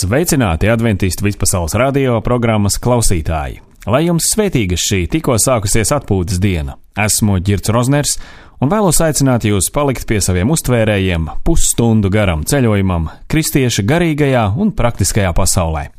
Sveicināti Adventistu vispasaules radio programmas klausītāji! Lai jums svētīga šī tikko sākusies atpūtas diena! Esmu Ģirts Rozners un vēlos aicināt jūs palikt pie saviem uztvērējiem pusstundu garam ceļojumam kristieša garīgajā un praktiskajā pasaulē.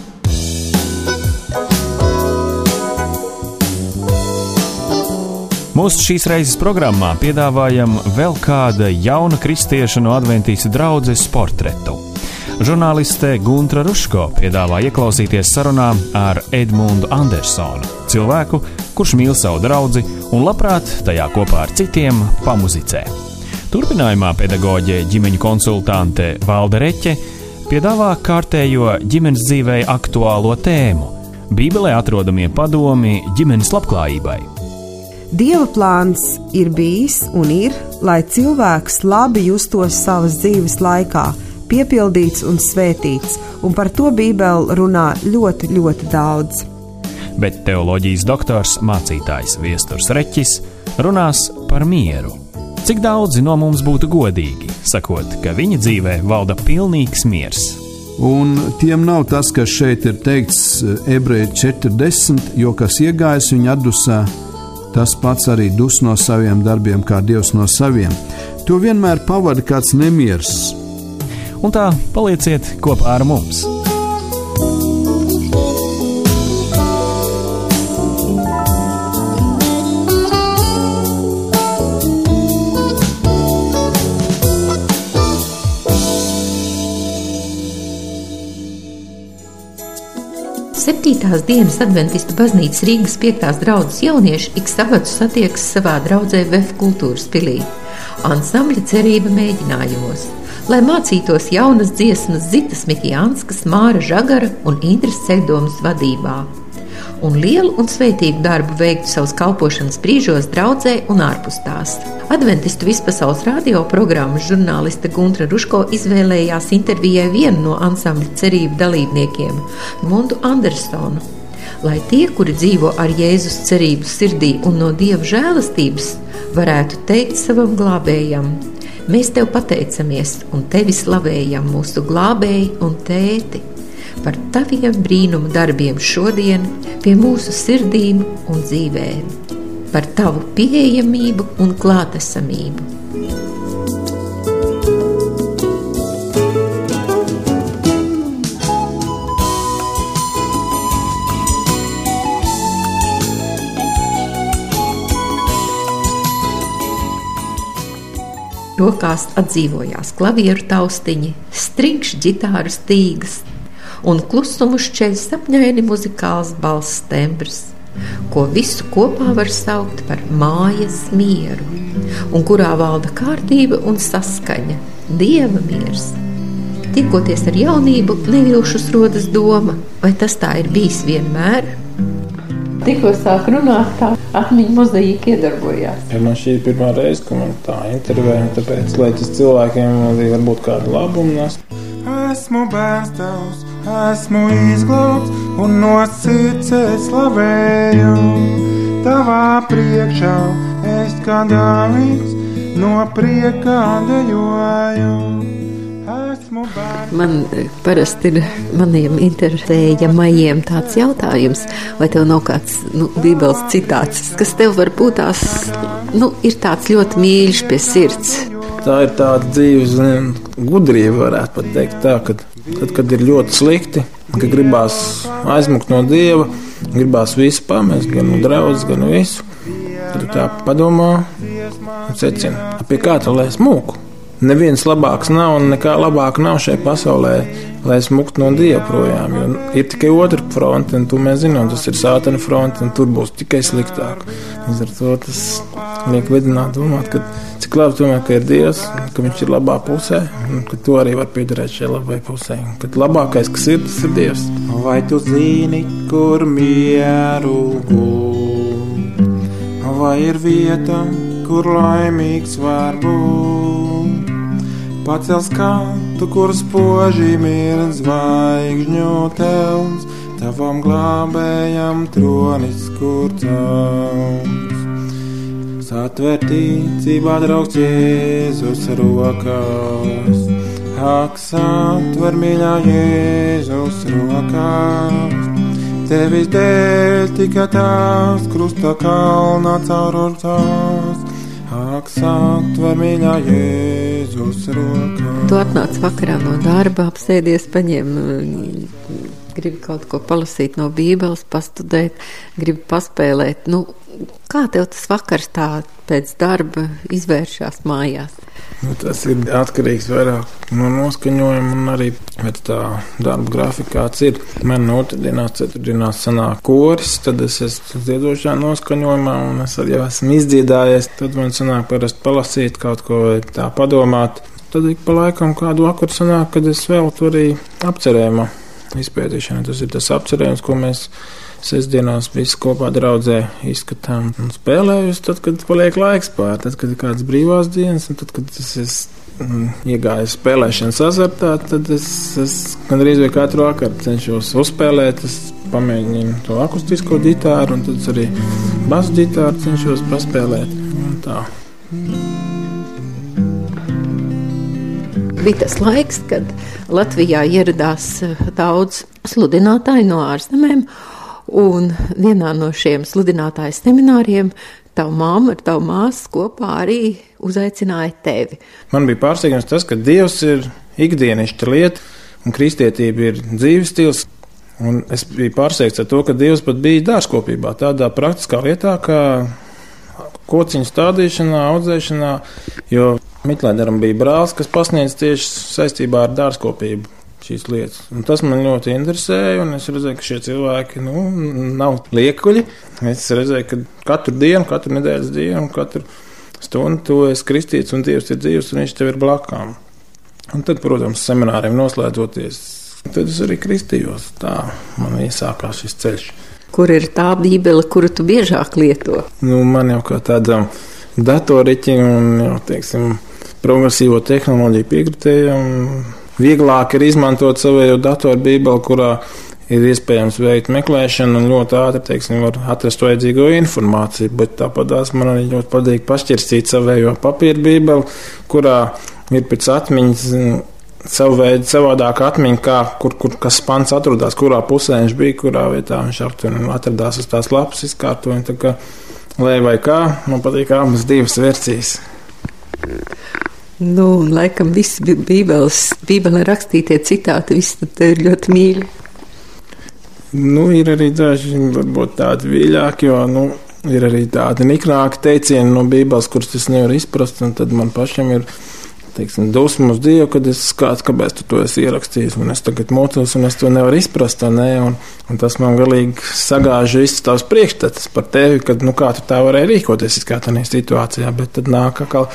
Mūsu šīs reizes programmā piedāvājam vēl kāda jauna kristieša no Adventistu draudzes portretu. Žurnāliste Guntra Ruško piedāvā ieklausīties sarunā ar Edmundu Andersonu, cilvēku, kurš mīl savu draudzi un labprāt tajā kopā ar citiem pamuzicē. Turpinājumā pedagoģe ģimeņu konsultante Valde Reķe piedāvā kārtējo ģimenes dzīvē aktuālo tēmu – Bībelē atrodamie padomi ģimenes labklājībai. Dieva plāns ir bijis un ir, lai cilvēks labi justos savas dzīves laikā, piepildīts un svētīts, un par to Bībele runā ļoti, ļoti daudz. Bet teoloģijas doktors, mācītājs Viesturs Reķis runās par mieru. Cik daudzi no mums būtu godīgi, sakot, ka viņa dzīvē valda pilnīgs miers. Un tiem nav tas, kas šeit ir teikts Ebreji 40, jo kas iegājis viņa atdusā, tas pats arī dus no saviem darbiem, kā Dievs no saviem. To vienmēr pavada kāds nemiers. Un tā palieciet kopā ar mums. Septītās dienas Adventistu baznīcas Rīgas 5. draudzes jaunieši ik sabatu satiekas savā draudzē VF kultūras pilī, ansambļa cerība mēģinājumos, lai mācītos jaunas dziesmas Zitas Mikjanskas, Māra Žagara un Indras Ceļdomas vadībā, un lielu un svētīgu darbu veiktu savas kalpošanas brīžos draudzē un ārpus tās. Adventistu vispasaules radio programmas žurnāliste Guntra Ruško izvēlējās intervijai vienu no ansambļa cerību dalībniekiem, Mundu Andersonu, lai tie, kuri dzīvo ar Jēzus cerību sirdī un no Dieva žēlastības, varētu teikt savam glābējam: mēs tev pateicamies un tevi slavējam, mūsu glābēji un tēti, par taviem brīnumu darbiem šodien pie mūsu sirdīm un dzīvēm, par tavu pieejamību un klātesamību. Rokās atdzīvojās klavieru taustiņi, strikšs ģitāru stīgas un klusumu šķeļ sapņaini muzikāls balss tembrs, ko visu kopā var saukt par mājas mieru, un kurā valda kārtība un saskaņa, Dieva miers. Tiekoties ar jaunību, nevilšus rodas doma, vai tas tā ir bijis vienmēr? Tikko sāk runāt, tā atmiņa mozaīka iedarbojās. Man šī ir pirmā reize, ka man tā intervēja, tāpēc, lai tas cilvēkiem varbūt kādu labumu nes. Esmu bērns tavs, esmu izglābts un no sirds es slavēju. Tavā priekšā es kā Dāvids no prieka dejoju. Man parasti ir maniem intervējamajiem tāds jautājums, vai tev nav kāds Bībeles citāts, kas tev varbūt tās, ir tāds ļoti mīļš pie sirds. Tā ir tāda dzīves gudrība, varētu pat teikt tā, kad ir ļoti slikti, ka gribās aizmukt no Dieva, gribās visu pamest, gan no draudzes, gan visu. Tad tā padomā un secina, pie kā tā lai es mūku. Neviens labāks nav un nekā labāk nav šajā pasaulē, lai smuktu no Dieva projām, jo ir tikai otra fronte, un to mēs zinām, tas ir Sātana fronte, un tur būs tikai sliktāk. Līdz ar to tas liek vedināt domāt, ka cik labi tomēr, ka ir Dievs, ka viņš ir labā pusē, un ka tu arī var piederēt šajā labai pusē, kad labākais, kas ir, tas ir Dievs. Vai tu zini, kur mieru gūt, vai ir vieta, kur laimīgs var būt? Pacel skatu, kur spoži mirdz zvaigžņu telns, tavam glābējam tronis, kur celns. Satver ticībā draugs Jēzus rokās, Ak, satver mīļā Jēzus rokās, Tevis dēļ tika tās krusta kalnā caururtās. Ak, satver mīļā Jēzus rokās. Tu atnāc vakarā no darba, apsēdies, paņem, gribi kaut ko palasīt no Bībeles, pastudēt, gribi paspēlēt. Kā tev tas vakars tā pēc darba izvēršās mājās? Tas ir atkarīgs vairāk no noskaņojuma un arī pēc tā darba grafika, kāds ir. Man otrdienās, ceturtdienās sanāk koris, tad es esmu dziedošā noskaņojumā un es arī esmu izdziedājies. Tad man sanāk parasti palasīt kaut ko vai tā padomāt. Tad ik pa laikam kādu vakaru sanāk, kad es veltu arī apcerējuma izpētīšanu. Tas ir tas apcerējums, ko mēs sestdienās visi kopā draudzē izskatām un spēlējus, tad, kad paliek laiks pār, tad, kad ir kādas brīvās dienas, un tad, kad es iegāju spēlēšanas azartā, tad es gandrīz vai katru vakaru cenšos uzspēlēt, es pamēģinu to akustisko ģitāru, un tad arī basu ģitāru cenšos paspēlēt, un tā. Bija tas laiks, kad Latvijā ieradās daudz sludinātāju no ārzemēm, un vienā no šiem sludinātāju semināriem tavu mammu ar tavu māsu kopā arī uzaicināja tevi. Man bija pārsteigums tas, ka Dievs ir ikdienišķa lieta, un kristietība ir dzīves stils, un es biju pārsteigts ar to, ka Dievs pat bija dārzkopībā, tādā praktiskā lietā, kā kociņu stādīšanā, audzēšanā, jo Mitlēderam bija brālis, kas pasniedz tieši saistībā ar dārzkopību šīs lietas. Un tas man ļoti interesēja, un es redzēju, ka šie cilvēki nav liekuļi. Es redzēju, ka katru dienu, katru nedēļas dienu, katru stundu tu esi kristīts, un Dievs ir dzīvs, un viņš tev ir blakām. Un tad, protams, semināriem noslēdzoties, tad es arī kristījos. Tā man iesākās šis ceļš. Kur ir tā bībele, kuru tu biežāk lieto? Man jau kā tādam datoriķim un jau, teiksim, progresīvo tehnoloģiju piekritējam, vieglāk ir izmantot savējo datoru bībeli, kurā ir iespējams veikt meklēšanu un ļoti ātri, teiksim, var atrast vajadzīgo informāciju, bet tāpatās man arī ļoti patīk pašķirstīt savējo papīra bībeli, kurā ir pēc atmiņas savu veidu savādāk atmiņa, kur kas pants atrodās, kurā pusē viņš bija, kurā vietā viņš atradās uz tās lapas izkārtojumi, tā kā lai vai kā, man patīk abas divas versijas. Laikam visi bībelē rakstītie citāti, visi te ir ļoti mīļi. Ir arī daži varbūt tādi vīļāki, jo, ir arī tādi niknāki teicieni no bībeles, kurus es nevaru izprast, un tad man pašam ir, teiksim, dusmu uz Dievu, kad es skatu, kāpēc tu to esi ierakstījis, un es tagad mocos, un es to nevaru izprast, un tas man galīgi sagāž visus tavs priekšstats par tevi, kad, kā tu tā varēji rīkoties kā tādā situācijā, bet tad nāk atkal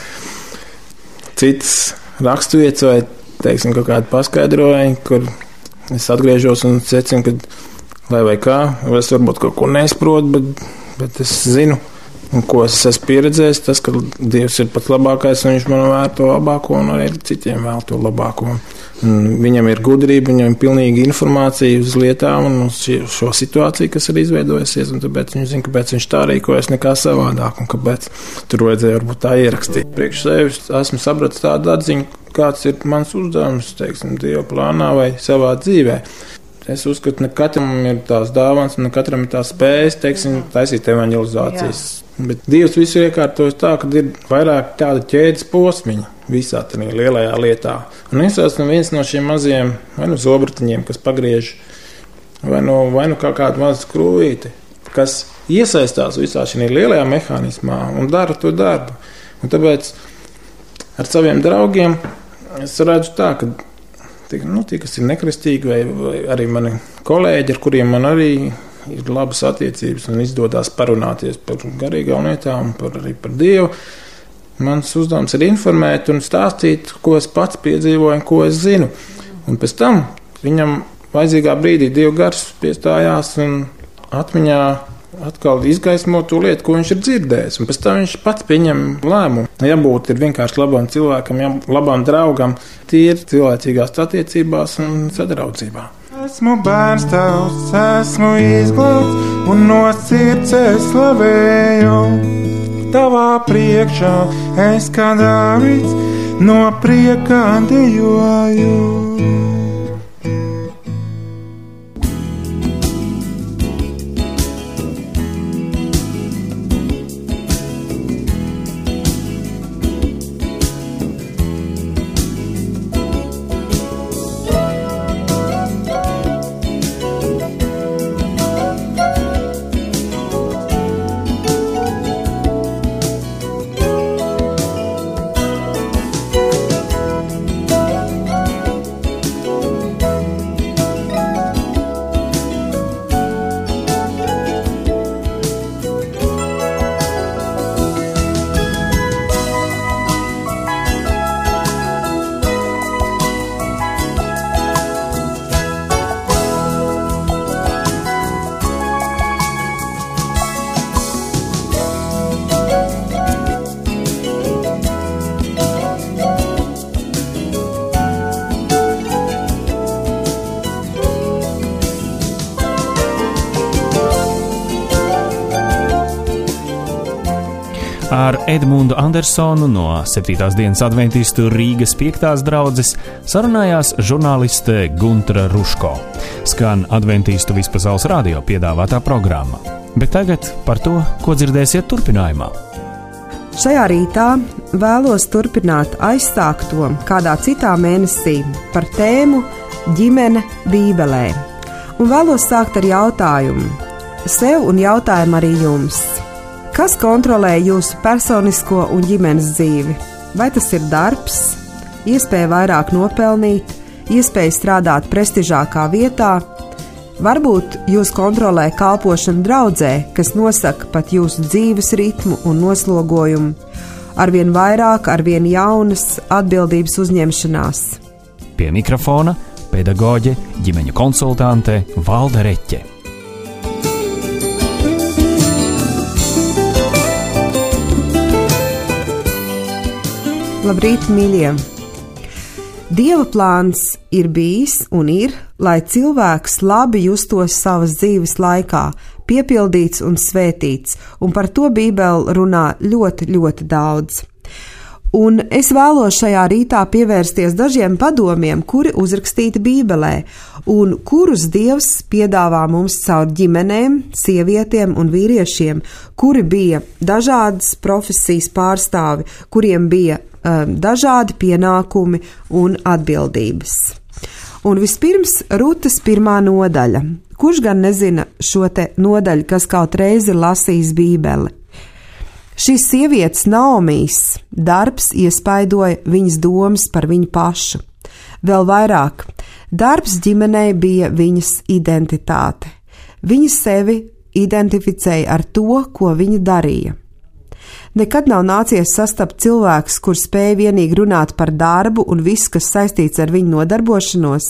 citas raksturvietas vai, teiksim, kaut kādi paskaidrojumi, kur es atgriežos un secinu, ka lai vai kā, es varbūt kaut ko nesaprotu, bet es zinu, un ko es esmu pieredzējis, tas, ka Dievs ir pats labākais, un viņš man vēr to labāko, un arī citiem vēl to labāko. Viņam ir gudrība, viņam ir pilnīga informācija uz lietām un uz šo situāciju, kas ir izveidojusies, un tāpēc viņš zina, kāpēc viņš tā rīkojas nekā savādāk, un kāpēc tur vajadzēja varbūt tā ierakstīt. Priekš sevis esmu sapratis tādu atziņu, kāds ir mans uzdevums, teiksim, Dieva plānā vai savā dzīvē. Es uzskatu, ne katram ir tās dāvans, ne katram ir tās spējas, teiksim, taisīt evanģelizācijas. Bet Dievs visu iekārtojas tā, ka ir vairāk tāda ķēdes posmiņa visā tādā lielajā lietā. Un es esmu viens no šiem maziem vai nu zobratiņiem, kas pagriež, vai nu kā kādu mazu skrūvīti, kas iesaistās visā šī lielajā mehānismā un dara to darbu. Un tāpēc ar saviem draugiem es redzu tā, ka tie, kas ir nekristīgi, vai arī mani kolēģi, ar kuriem man arī ir labas attiecības un izdodas parunāties par garīgām lietām, arī par Dievu. Mans uzdevums ir informēt un stāstīt, ko es pats piedzīvoju un ko es zinu. Un pēc tam viņam vajadzīgā brīdī Dieva gars piestājās un atmiņā atkal izgaismo to lietu, ko viņš ir dzirdējis. Un pēc tam viņš pats pieņem lēmumu. Jābūt ir vienkārši labam cilvēkam, labam draugam, tīri cilvēcīgās attiecībās un sadraudzībā. Esmu bērns tavs, esmu izglābts un no sirds es slavēju. Tavā priekšā es kā Dāvids no prieka dejoju. Ar Edmundu Andersonu no 7. dienas adventistu Rīgas 5. draudzes sarunājās žurnāliste Guntra Ruško. Skan adventistu vispasaules radio piedāvātā programma. Bet tagad par to, ko dzirdēsiet turpinājumā. Šajā rītā vēlos turpināt aizsākto kādā citā mēnesī par tēmu ģimene Bībelē. Un vēlos sākt ar jautājumu sev un jautājumu arī jums. Kas kontrolē jūsu personisko un ģimenes dzīvi? Vai tas ir darbs, iespēja vairāk nopelnīt, iespēja strādāt prestižākā vietā? Varbūt jūs kontrolē kalpošanu draudzē, kas nosaka pat jūsu dzīves ritmu un noslogojumu, arvien vairāk, arvien jaunas atbildības uzņemšanās. Pie mikrofona pedagoģe, ģimeņu konsultante Valda Reķe. Labrīt, mīļie! Dieva plāns ir bijis un ir, lai cilvēks labi justos savas dzīves laikā, piepildīts un svētīts, un par to Bībele runā ļoti, ļoti daudz. Un es vēlos šajā rītā pievērsties dažiem padomiem, kuri uzrakstīti Bībelē, un kurus Dievs piedāvā mums caur ģimenēm, sievietēm un vīriešiem, kuri bija dažādas profesijas pārstāvi, kuriem bija dažādi pienākumi un atbildības. Un vispirms Rutas 1. nodaļa. Kurš gan nezina šo te nodaļu, kas kaut reizi ir lasījis Bībeli? Šīs sievietes Naomijas darbs iespaidoja viņas domas par viņu pašu. Vēl vairāk, darbs ģimenei bija viņas identitāte. Viņa sevi identificēja ar to, ko viņa darīja. Nekad nav nācies sastapt cilvēks, kur spēja vienīgi runāt par darbu un viss, kas saistīts ar viņu nodarbošanos.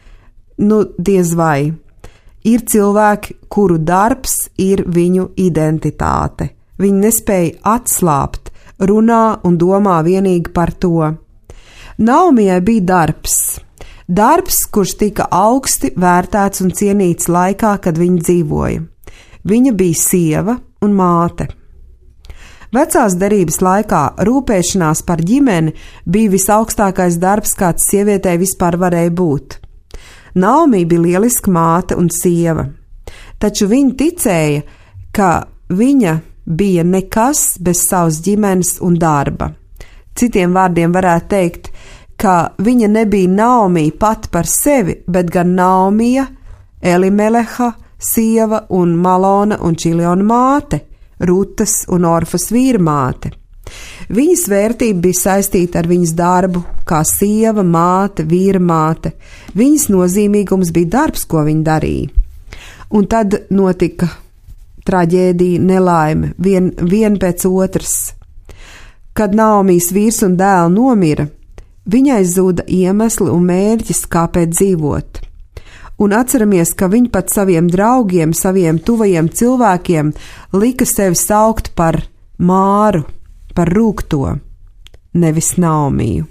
Diez vai. Ir cilvēki, kuru darbs ir viņu identitāte. Viņi nespēja atslābt, runā un domā vienīgi par to. Naomijai bija darbs. Darbs, kurš tika augsti vērtēts un cienīts laikā, kad viņa dzīvoja. Viņa bija sieva un māte. Vecās derības laikā rūpēšanās par ģimeni bija visaugstākais darbs, kāds sievietei vispār varēja būt. Naomija bija lieliska māte un sieva, taču viņa ticēja, ka viņa bija nekas bez savas ģimenes un darba. Citiem vārdiem varētu teikt, ka viņa nebija Naomija pat par sevi, bet gan Naomija, Elimeleha, sieva un Malona un Čiliona māte, Rutas un Orfas vīrmāte. Viņas vērtība bija saistīta ar viņas darbu, kā sieva, māte, vīrmāte. Viņas nozīmīgums bija darbs, ko viņa darīja. Un tad notika traģēdija, nelaime, vien pēc otras. Kad Naomijas vīrs un dēli nomira, viņai zuda iemesli un mērķis, kāpēc dzīvot. Un atceramies, ka viņi pat saviem draugiem, saviem tuvajiem cilvēkiem lika sevi saukt par Māru, par rūgto, nevis Naomiju.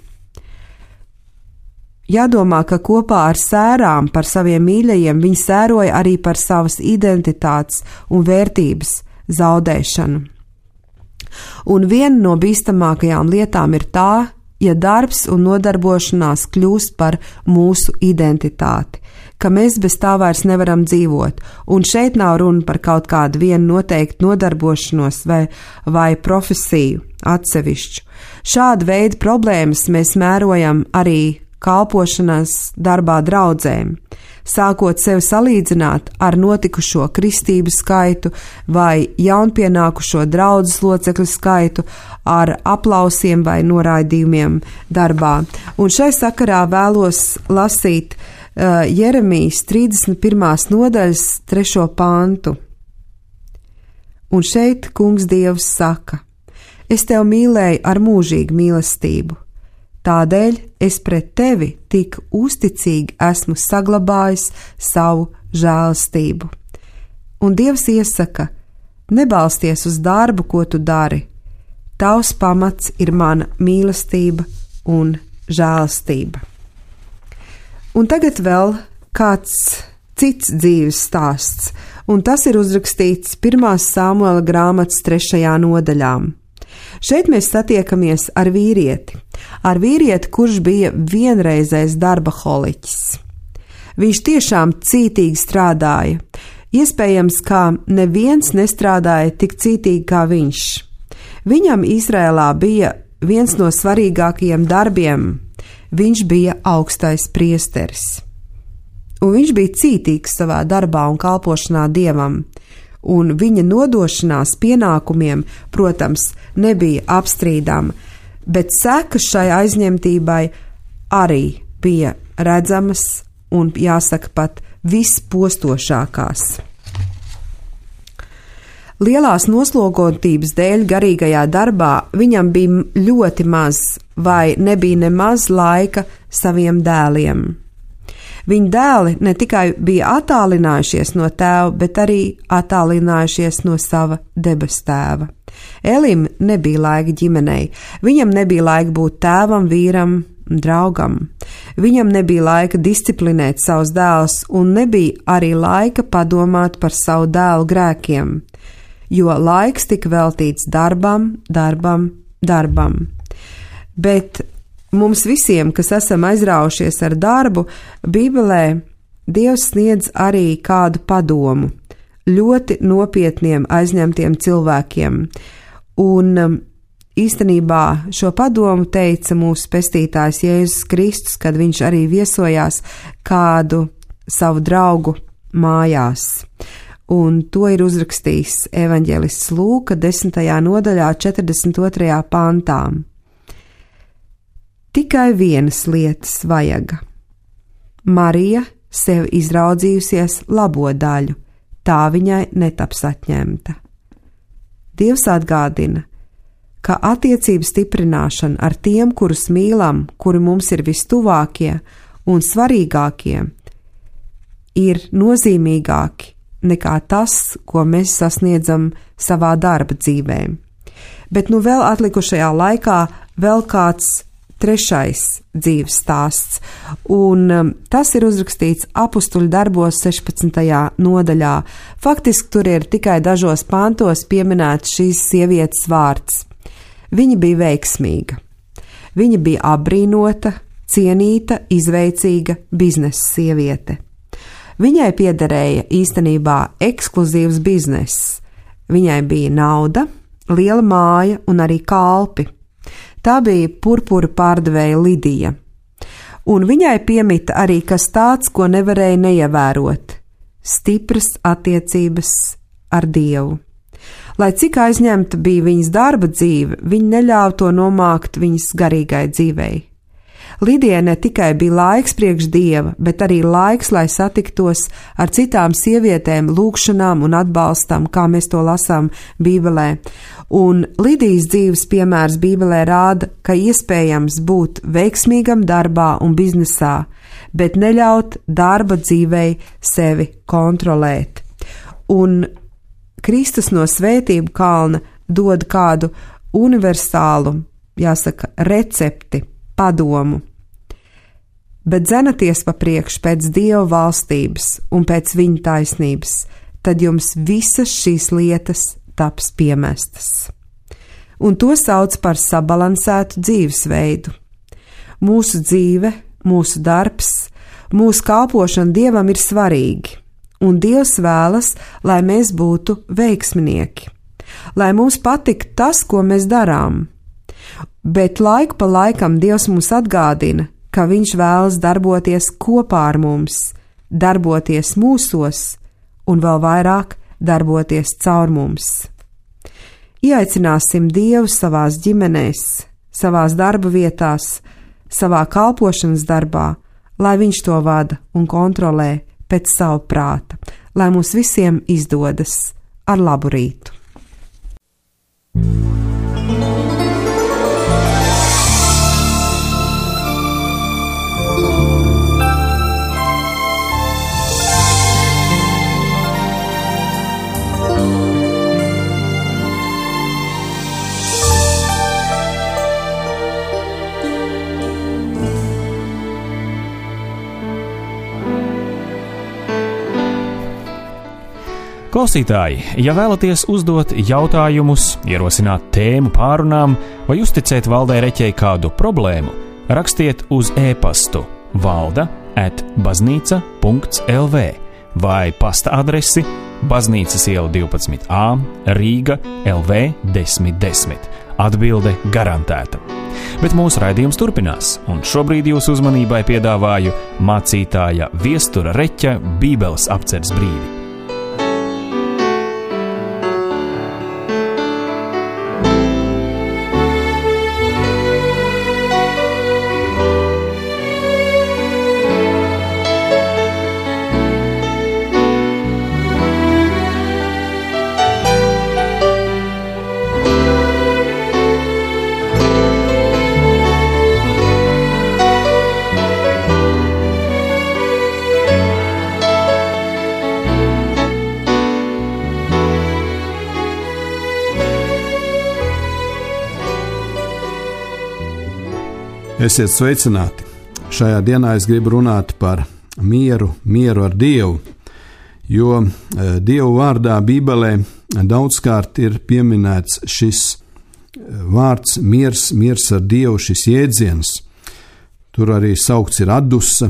Jādomā, ka kopā ar sērām par saviem mīļajiem viņi sēroja arī par savas identitātes un vērtības zaudēšanu. Un viena no bīstamākajām lietām ir tā, ja darbs un nodarbošanās kļūst par mūsu identitāti, ka mēs bez tā vairs nevaram dzīvot, un šeit nav runa par kaut kādu vienu noteiktu nodarbošanos vai profesiju atsevišķu. Šāda veida problēmas mēs mērojam arī kalpošanas darbā draudzēm, sākot sevi salīdzināt ar notikušo kristību skaitu vai jaunpienākušo draudzes locekļu skaitu, ar aplausiem vai noraidījumiem darbā. Un šai sakarā vēlos lasīt Jeremijas 31. nodaļas 3. pantu. Un šeit Kungs Dievs saka: Es tev mīlēju ar mūžīgu mīlestību, tādēļ es pret tevi tik uzticīgi esmu saglabājis savu žēlastību. Un Dievs iesaka: nebalsties uz darbu, ko tu dari, tavs pamats ir mana mīlestība un žēlastība. Un tagad vēl kāds cits dzīves stāsts, un tas ir uzrakstīts 1. Samuela grāmatas 3. nodaļā. Šeit mēs satiekamies ar vīrieti, kurš bija vienreizējs darbaholiķis. Viņš tiešām cītīgi strādāja, iespējams, kā neviens nestrādāja tik cītīgi kā viņš. Viņam Izrēlā bija viens no svarīgākajiem darbiem. Viņš bija augstais priesteris, un viņš bija cītīgs savā darbā un kalpošanā Dievam, un viņa nodošanās pienākumiem, protams, nebija apstrīdama, bet sekas šai aizņemtībai arī bija redzamas un, jāsaka, pat vispostošākās. Lielās noslogotības dēļ garīgajā darbā viņam bija ļoti maz vai nebija nemaz laika saviem dēliem. Viņa dēli ne tikai bija attālinājušies no tēva, bet arī attālinājušies no sava debes tēva. Elim nebija laika ģimenei, viņam nebija laika būt tēvam, vīram, draugam. Viņam nebija laika disciplinēt savus dēlus un nebija arī laika padomāt par savu dēlu grēkiem, jo laiks tika veltīts darbam. Bet mums visiem, kas esam aizraujušies ar darbu, Bībelē Dievs sniedz arī kādu padomu ļoti nopietniem aizņemtiem cilvēkiem. Un īstenībā šo padomu teica mūsu pestītājs Jēzus Kristus, kad viņš arī viesojās kādu savu draugu mājās. Un to ir uzrakstījis evaņģēlists Lūka 10. nodaļā 42. pantā. Tikai vienas lietas vajaga. Marija sev izraudzījusies labo daļu, tā viņai netaps atņemta. Dievs atgādina, ka attiecību stiprināšana ar tiem, kurus mīlam, kuri mums ir vistuvākie un svarīgākie, ir nozīmīgāki nekā tas, ko mēs sasniedzam savā darba dzīvē. Bet nu vēl atlikušajā laikā vēl kāds trešais dzīves stāsts, un tas ir uzrakstīts Apustuļu darbos 16. nodaļā. Faktiski tur ir tikai dažos pantos pieminēts šīs sievietes vārds. Viņa bija veiksmīga. Viņa bija apbrīnota, cienīta, izveicīga biznesa sieviete. Viņai piederēja īstenībā ekskluzīvs bizness. Viņai bija nauda, liela māja un arī kalpi. Tā bija purpura pārdevēja Lidija. Un viņai piemita arī kas tāds, ko nevarēja neievērot – stipras attiecības ar Dievu. Lai cik aizņemta bija viņas darba dzīve, viņa neļāva to nomākt viņas garīgai dzīvei. Lidijai ne tikai bija laiks priekš Dieva, bet arī laiks, lai satiktos ar citām sievietēm, lūgšanām un atbalstam, kā mēs to lasām Bībelē. Un Lidijas dzīves piemērs Bībelē rāda, ka iespējams būt veiksmīgam darbā un biznesā, bet neļaut darba dzīvei sevi kontrolēt. Un Kristus no svētību kalna dod kādu universālu, jāsaka, recepti, padomu. Bet dzenaties pa priekšu pēc Dieva valstības un pēc viņa taisnības, tad jums visas šīs lietas taps piemestas. Un to sauc par sabalansētu dzīvesveidu, Mūsu dzīve, mūsu darbs, mūsu kalpošana Dievam ir svarīgi, un Dievs vēlas, lai mēs būtu veiksminieki, lai mums patiktu tas, ko mēs darām. Bet laiku pa laikam Dievs mums atgādina, ka Viņš vēlas darboties kopā ar mums, darboties mūsos un vēl vairāk darboties caur mums. Ieaicināsim Dievu savās ģimenēs, savās darba vietās, savā kalpošanas darbā, lai Viņš to vada un kontrolē pēc savu prāta, lai mums visiem izdodas. Ar labu rītu! Klausītāji, ja vēlaties uzdot jautājumus, ierosināt tēmu pārunām vai uzticēt Valdei Reķei kādu problēmu, rakstiet uz e-pastu valda@baznīca.lv vai pasta adresi Baznīcas iela 12A, Rīga, LV 1010. Atbilde garantēta. Bet mūsu raidījums turpinās, un šobrīd jūsu uzmanībai piedāvāju mācītāja Viestura Reķa Bībeles apceres brīdi. Esiet sveicināti! Šajā dienā es gribu runāt par mieru ar Dievu, jo Dievu vārdā Bībelē daudzkārt ir pieminēts šis vārds miers ar Dievu, šis jēdziens. Tur arī saukts ir atdusa.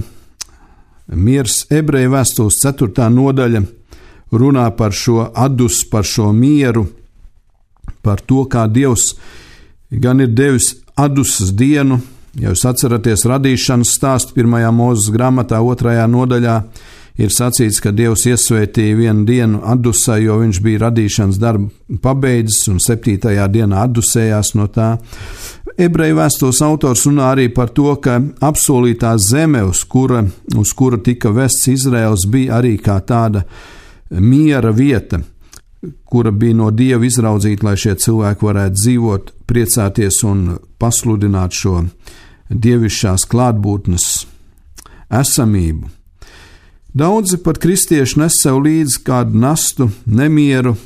Miers Ebreju vēstules 4. nodaļa runā par šo atdusu, par šo mieru, par to, kā Dievs gan ir devis atdusas dienu. Ja jūs atceraties radīšanas stāstu 1. Mūzes grāmatā 2. nodaļā, ir sacīts, ka Dievs iesvētīja vienu dienu atdusai, jo viņš bija radīšanas darbu pabeidzis un 7. dienā atdusējās no tā. Ebreju vēstules autors runā arī par to, ka apsolītā zeme, uz kura tika vests Izraels, bija arī kā tāda miera vieta, kura bija no Dieva izraudzīta, lai šie cilvēki varētu dzīvot, priecāties un pasludināt šo dievišķās klātbūtnes esamību. Daudzi pat kristieši nes sev līdzi kādu nastu, nemieru,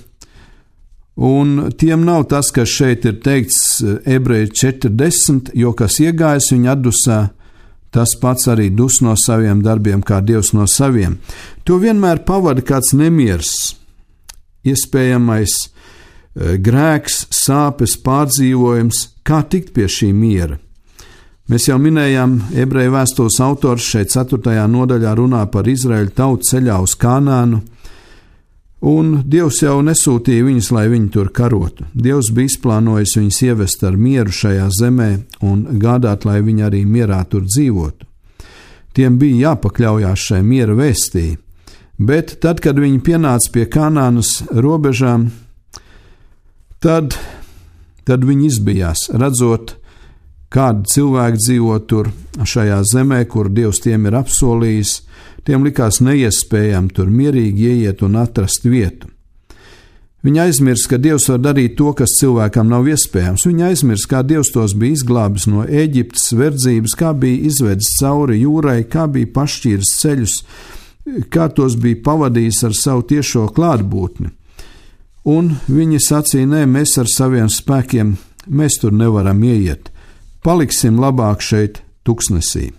un tiem nav tas, kas šeit ir teikts Ebreju 4:10, jo kas iegājis viņa atdusā, tas pats arī dus no saviem darbiem, kā Dievs no saviem. To vienmēr pavada kāds nemiers, iespējamais grēks, sāpes, pārdzīvojums, kā tikt pie šī miera. Mēs jau minējām, Ebreju vēstules autors šeit 4. nodaļā runā par Izraēļu tautu ceļā uz Kanānu, un Dievs jau nesūtīja viņus, lai viņi tur karotu. Dievs bija izplānojis viņus ievest ar mieru šajā zemē un gādāt, lai viņi arī mierā tur dzīvotu. Tiem bija jāpakļaujās šai miera vēstī, bet tad, kad viņi pienāca pie Kanānas robežām, tad viņi izbijās, redzot, kādi cilvēki dzīvo tur šajā zemē, kur Dievs tiem ir apsolījis. Tiem likās neiespējami tur mierīgi ieiet un atrast vietu. Viņi aizmirst, ka Dievs var darīt to, kas cilvēkam nav iespējams. Viņi aizmirst, kā Dievs tos bija izglābis no Ēģiptes verdzības, kā bija izvedis cauri jūrai, kā bija pašķīris ceļus, kā tos bija pavadījis ar savu tiešo klātbūtni. Un viņi sacīja, nē, mēs ar saviem spēkiem, mēs tur nevaram ieiet. Paliksim labāk šeit tuksnesī.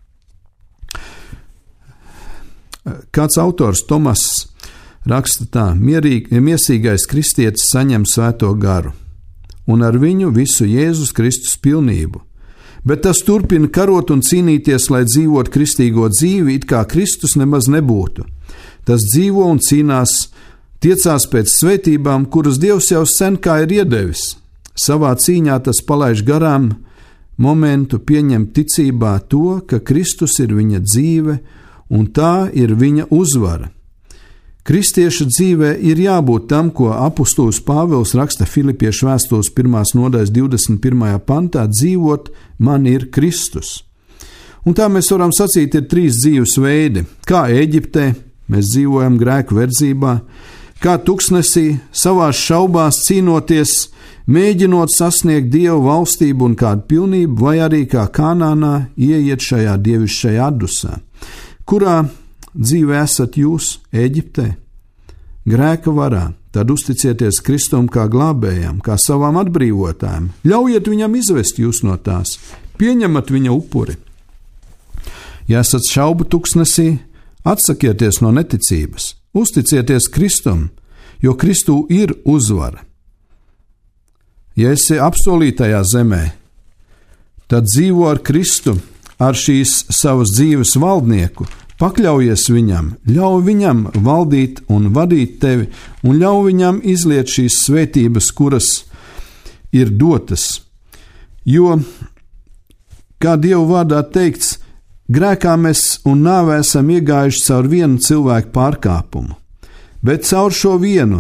Kāds autors Tomas raksta tā: miesīgais kristietis saņem svēto garu, un ar viņu visu Jēzus Kristus pilnību, bet tas turpina karot un cīnīties, lai dzīvot kristīgo dzīvi, it kā Kristus nemaz nebūtu. Tas dzīvo un cīnās, tiecās pēc svētībām, kuras Dievs jau sen kā ir iedevis. Savā cīņā tas palaiž garām momentu pieņemt ticībā to, ka Kristus ir viņa dzīve un tā ir viņa uzvara. Kristieša dzīvē ir jābūt tam, ko apustulis Pāvils raksta Filipiešu vēstules 1. nodaļas 21. pantā: dzīvot man ir Kristus. Un tā mēs varam sacīt, ir 3 dzīves veidi. Kā Ēģiptē mēs dzīvojam grēku verdzībā, kā tuksnesī, savās šaubās cīnoties, mēģinot sasniegt Dievu valstību un kādu pilnību, vai arī kā Kanānā ieiet šajā dievišķajā atdusā. Kurā dzīvē esat jūs, Ēģiptē? Grēka varā, tad uzticieties Kristum kā glābējam, kā savam atbrīvotājam. Ļaujiet viņam izvest jūs no tās, pieņemat viņa upuri. Ja esat šaubu tuksnesī, atsakieties no neticības, uzticieties Kristum, jo Kristū ir uzvara. Ja esi apsolītajā zemē, tad dzīvo ar Kristu, ar šīs savas dzīves valdnieku, pakļaujies viņam, ļauj viņam valdīt un vadīt tevi, un ļauj viņam izliet šīs svētības, kuras ir dotas. Jo, kā Dievu vārdā teikts, grēkā mēs un nāvē esam iegājuši caur vienu cilvēku pārkāpumu, bet caur šo vienu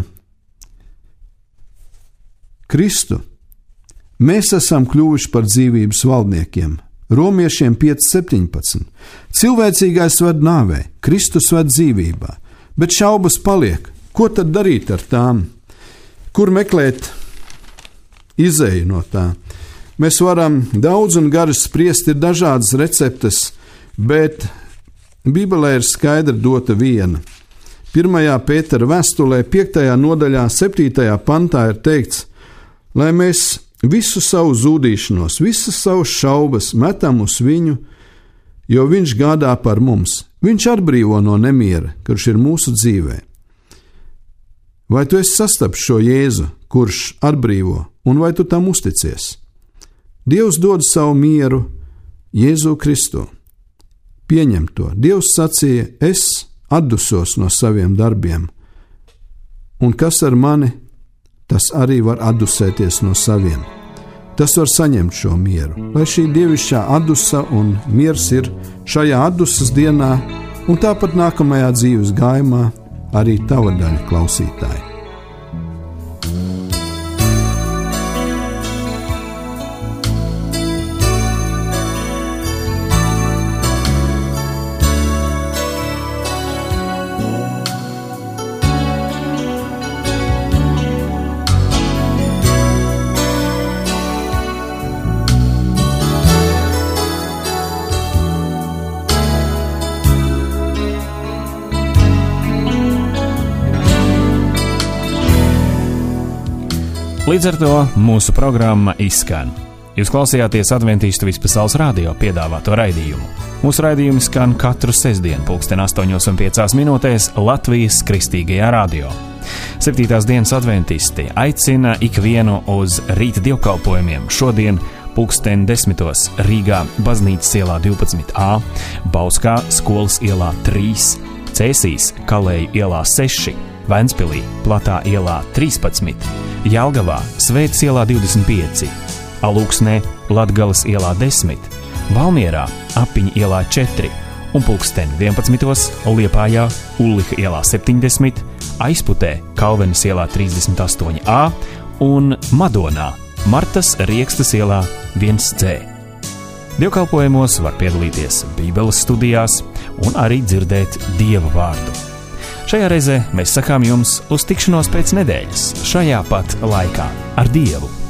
Kristu mēs esam kļuvuši par dzīvības valdniekiem. Romiešiem 5:17. Cilvēcīgais ved nāvē, Kristus ved dzīvībā, bet šaubas paliek. Ko tad darīt ar tām? Kur meklēt izēju no tā? Mēs varam daudz un gari spriest, ir dažādas receptes, bet Bībelē ir skaidri dota viena. 1. Pētera vēstulē 5. nodaļā 7. pantā ir teikts, lai mēs visu savu zūdīšanos, visas savas šaubas metam uz viņu, jo viņš gādā par mums. Viņš atbrīvo no nemiera, kurš ir mūsu dzīvē. Vai tu esi sastapis šo Jēzu, kurš atbrīvo, un vai tu tam uzticies? Dievs dod savu mieru Jēzu Kristu. Pieņem to. Dievs sacīja, es atdusos no saviem darbiem, un kas ar mani, tas arī var atdusēties no saviem. Tas var saņemt šo mieru, lai šī dievišķā atdusa un miers ir šajā atdusas dienā, un tāpat nākamajā dzīves gājumā arī tava daļa, klausītāji. Līdz ar to mūsu programma izskan. Jūs klausījāties Adventīstu Vispasaules radio piedāvāto raidījumu. Mūsu raidījumi skan katru sestdienu 8:05 Latvijas Kristīgajā radio. 7. dienas adventisti aicina ikvienu uz rīta dievkalpojumiem šodien 10:10 Rīgā Baznīcas ielā 12a, Bauskā Skolas ielā 3, Cēsīs Kalēju ielā 6, Ventspilī Platā ielā 13, Jelgavā Svētas ielā 25, Alūksnē Latgales ielā 10, Valmierā Apiņa ielā 4 un 11:11 Liepājā Ulliha ielā 70, Aizputē Kalvenes ielā 38a un Madonā Martas Riekstas ielā 1C. Dievkalpojumos var piedalīties Bībeles studijās un arī dzirdēt Dieva vārdu. Šajā reizē mēs sakām jums uz tikšanos pēc nedēļas, šajā pat laikā ar Dievu.